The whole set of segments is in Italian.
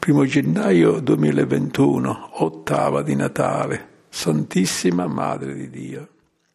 1 gennaio 2021, ottava di Natale, Santissima Madre di Dio.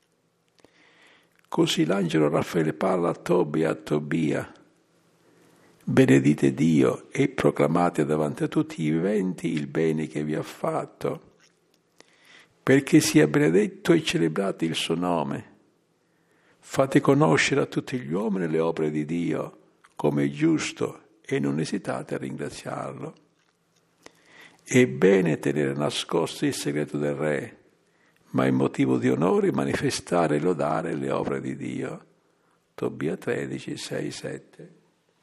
Così l'angelo Raffaele parla a Tobia e a Tobia: benedite Dio e proclamate davanti a tutti i viventi il bene che vi ha fatto, perché sia benedetto e celebrate il suo nome. Fate conoscere a tutti gli uomini le opere di Dio, come è giusto, e non esitate a ringraziarlo. È bene tenere nascosto il segreto del Re, ma è motivo di onore manifestare e lodare le opere di Dio. Tobia 13, 6, 7.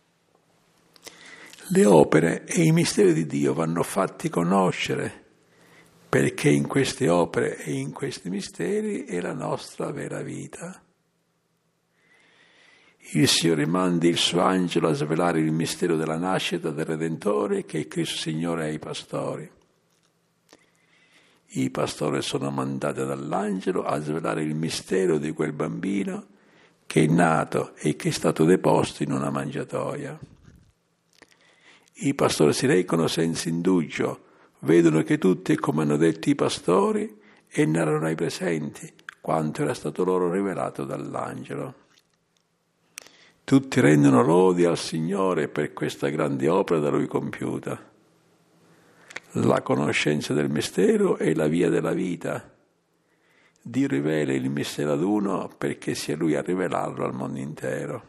Le opere e i misteri di Dio vanno fatti conoscere, perché in queste opere e in questi misteri è la nostra vera vita. Il Signore mandi il suo angelo a svelare il mistero della nascita del Redentore che è Cristo Signore ai pastori. I pastori sono mandati dall'angelo a svelare il mistero di quel bambino che è nato e che è stato deposto in una mangiatoia. I pastori si recano senza indugio, vedono che tutto è come hanno detto i pastori e narrano ai presenti quanto era stato loro rivelato dall'angelo. Tutti rendono lodi al Signore per questa grande opera da Lui compiuta. La conoscenza del mistero è la via della vita. Dio rivela il mistero ad uno perché sia Lui a rivelarlo al mondo intero.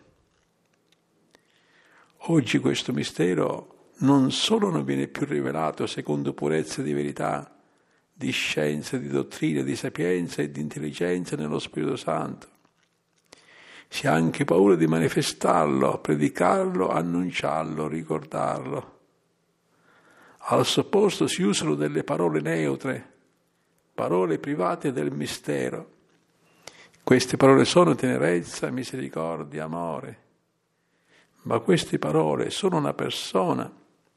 Oggi questo mistero non solo non viene più rivelato secondo purezza di verità, di scienza, di dottrina, di sapienza e di intelligenza nello Spirito Santo. Si ha anche paura di manifestarlo, predicarlo, annunciarlo, ricordarlo. Al suo posto si usano delle parole neutre, parole private del mistero. Queste parole sono tenerezza, misericordia, amore. Ma queste parole sono una persona.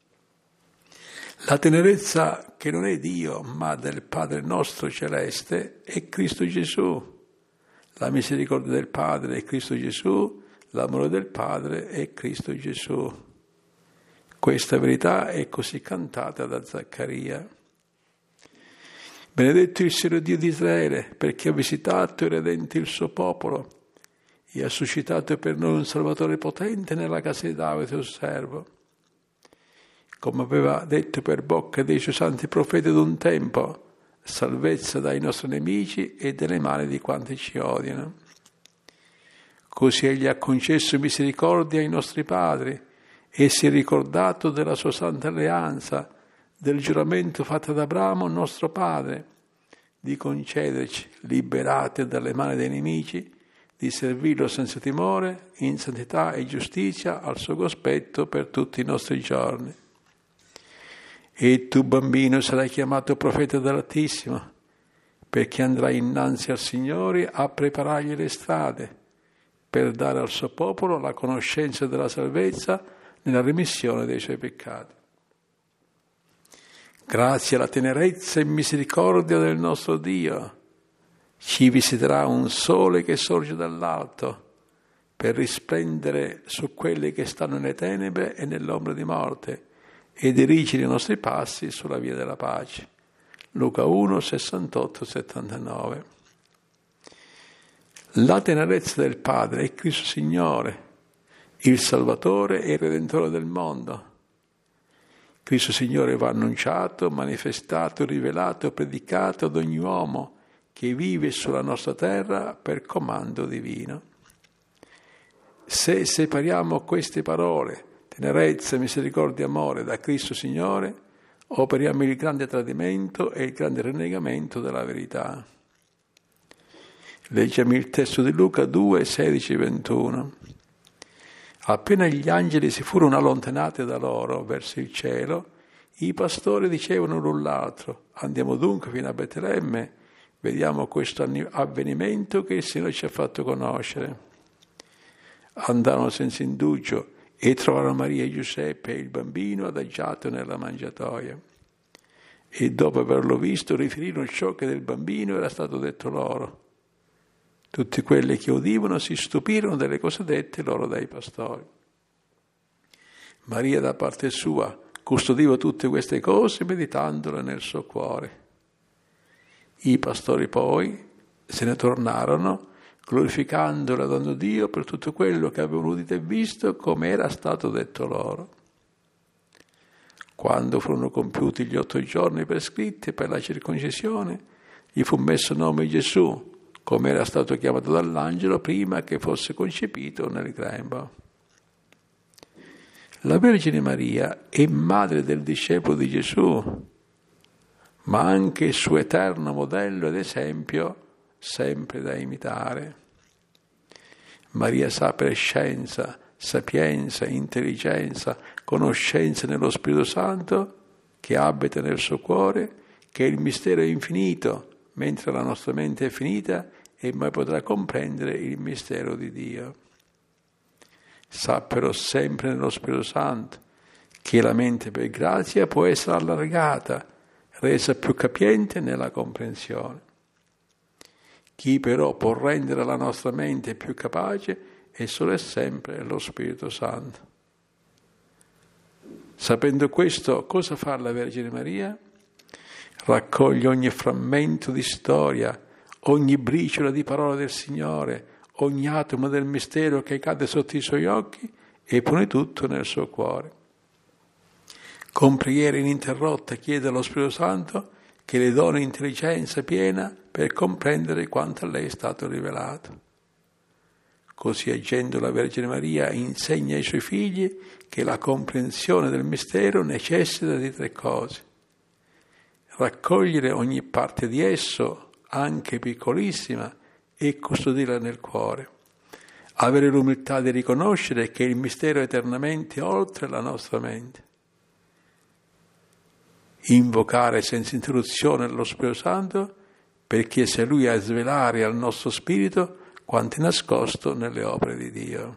La tenerezza che non è Dio, ma del Padre nostro celeste, è Cristo Gesù. La misericordia del Padre è Cristo Gesù, l'amore del Padre è Cristo Gesù. Questa verità è così cantata da Zaccaria. Benedetto il Signore Dio di Israele, perché ha visitato e redento il suo popolo e ha suscitato per noi un Salvatore potente nella casa di Davide, suo servo. Come aveva detto per bocca dei suoi santi profeti ad un tempo, salvezza dai nostri nemici e dalle mani di quanti ci odiano. Così egli ha concesso misericordia ai nostri padri e si è ricordato della sua santa alleanza, del giuramento fatto ad Abramo, nostro padre, di concederci, liberati dalle mani dei nemici, di servirlo senza timore, in santità e giustizia, al suo cospetto per tutti i nostri giorni. E tu, bambino, sarai chiamato profeta dell'Altissimo, perché andrai innanzi al Signore a preparargli le strade, per dare al suo popolo la conoscenza della salvezza nella remissione dei suoi peccati. Grazie alla tenerezza e misericordia del nostro Dio, ci visiterà un sole che sorge dall'alto, per risplendere su quelli che stanno nelle tenebre e nell'ombra di morte, e dirigere i nostri passi sulla via della pace. Luca 1, 68, 79. La tenerezza del Padre è Cristo Signore, il Salvatore e il Redentore del mondo. Cristo Signore va annunciato, manifestato, rivelato e predicato ad ogni uomo che vive sulla nostra terra per comando divino. Se separiamo queste parole, tenerezza, misericordia e amore, da Cristo Signore, operiamo il grande tradimento e il grande rinnegamento della verità. Leggiamo il testo di Luca 2, 16 e 21. Appena gli angeli si furono allontanati da loro verso il cielo, i pastori dicevano l'un l'altro: andiamo dunque fino a Betlemme, vediamo questo avvenimento che il Signore ci ha fatto conoscere. Andarono senza indugio e trovarono Maria e Giuseppe e il bambino adagiato nella mangiatoia. E dopo averlo visto riferirono ciò che del bambino era stato detto loro. Tutti quelli che udivano si stupirono delle cose dette loro dai pastori. Maria da parte sua custodiva tutte queste cose meditandole nel suo cuore. I pastori poi se ne tornarono glorificando e lodando Dio per tutto quello che avevano udito e visto, come era stato detto loro. Quando furono compiuti gli 8 giorni prescritti per la circoncisione, gli fu messo il nome Gesù, come era stato chiamato dall'angelo prima che fosse concepito nel grembo. La Vergine Maria è madre del discepolo di Gesù, ma anche il suo eterno modello ed esempio sempre da imitare. Maria sa per scienza, sapienza, intelligenza, conoscenza nello Spirito Santo che abita nel suo cuore, che il mistero è infinito, mentre la nostra mente è finita e mai potrà comprendere il mistero di Dio. Sa però sempre nello Spirito Santo che la mente per grazia può essere allargata, resa più capiente nella comprensione. Chi però può rendere la nostra mente più capace è solo e sempre lo Spirito Santo. Sapendo questo, cosa fa la Vergine Maria? Raccoglie ogni frammento di storia, ogni briciola di parola del Signore, ogni atomo del mistero che cade sotto i suoi occhi e pone tutto nel suo cuore. Con preghiera ininterrotta chiede allo Spirito Santo che le doni intelligenza piena per comprendere quanto a lei è stato rivelato. Così agendo la Vergine Maria insegna ai suoi figli che la comprensione del mistero necessita di 3 cose. Raccogliere ogni parte di esso, anche piccolissima, e custodirla nel cuore. Avere l'umiltà di riconoscere che il mistero è eternamente oltre la nostra mente. Invocare senza interruzione lo Spirito Santo perché sia Lui a svelare al nostro spirito quanto è nascosto nelle opere di Dio.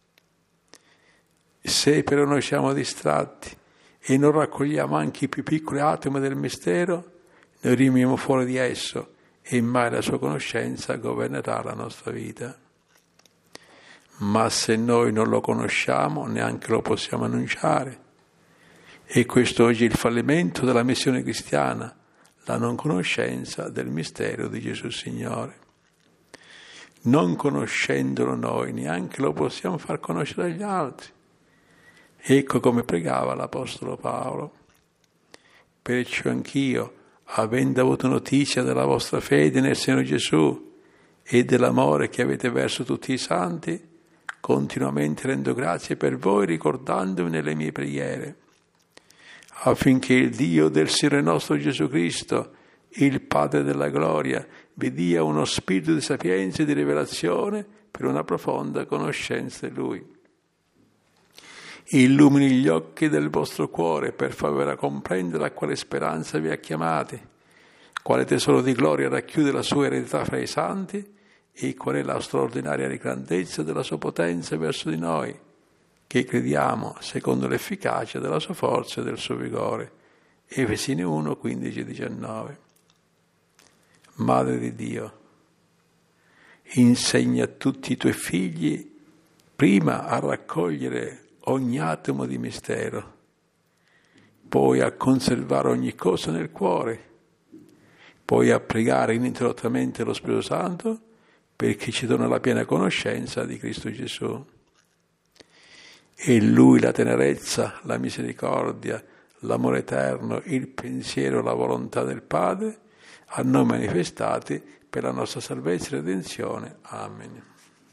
Se però noi siamo distratti e non raccogliamo anche i più piccoli atomi del mistero, noi rimaniamo fuori di esso e mai la sua conoscenza governerà la nostra vita. Ma se noi non lo conosciamo, neanche lo possiamo annunciare. E questo oggi è il fallimento della missione cristiana, la non conoscenza del mistero di Gesù Signore. Non conoscendolo noi, neanche lo possiamo far conoscere agli altri. Ecco come pregava l'Apostolo Paolo. Perciò anch'io, avendo avuto notizia della vostra fede nel Signore Gesù e dell'amore che avete verso tutti i santi, continuamente rendo grazie per voi ricordandovi nelle mie preghiere, affinché il Dio del Signore nostro Gesù Cristo, il Padre della gloria, vi dia uno spirito di sapienza e di rivelazione per una profonda conoscenza di Lui. Illumini gli occhi del vostro cuore per farvela comprendere a quale speranza vi ha chiamati, quale tesoro di gloria racchiude la sua eredità fra i santi e qual è la straordinaria grandezza della sua potenza verso di noi, che crediamo secondo l'efficacia della sua forza e del suo vigore. Efesini 1, 15-19. Madre di Dio, insegna a tutti i tuoi figli prima a raccogliere ogni atomo di mistero, poi a conservare ogni cosa nel cuore, poi a pregare ininterrottamente lo Spirito Santo perché ci dona la piena conoscenza di Cristo Gesù. E Lui la tenerezza, la misericordia, l'amore eterno, il pensiero, la volontà del Padre a noi manifestati per la nostra salvezza e redenzione. Amen.